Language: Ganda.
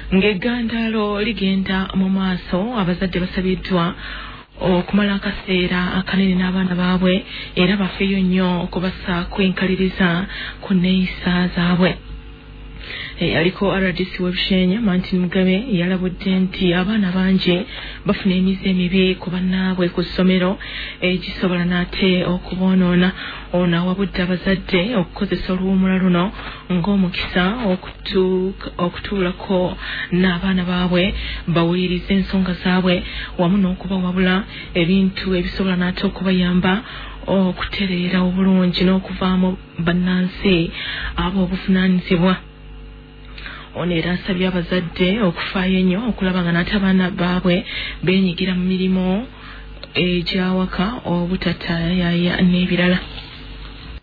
ng'eggandaalo ligenda mu maaso abazadde basabiddwa okumala akaseera akanene n'abaana baabwe era bafeeyo nnyo okubassa kwenkaliriza ku nneeyisa zaabwe. Aliko RDC w'Ebushenyi Martin Mugabe yalabudde nti abaana bangi bafuna emize emibi ku bannaabwe ku ssomero egisobola n'ate okuboonoona. Ono awabudde abazadde okukozesa oluwummula luno ng'omukisa okutuulako n'abaana baabwe bawulirize ensonga zaabwe wamu n'okubawabula ebintu ebisobola n'ate okubayamba okutereera obulungi n'okuvaamu bannansi ab'obuvunaanyizibwa. Ono era asabye abazadde okufaayo ennyo okulaba nga n'ate abaana baabwe beenyigira mu mirimu egy'awaka obutatayaaya n'ebirala.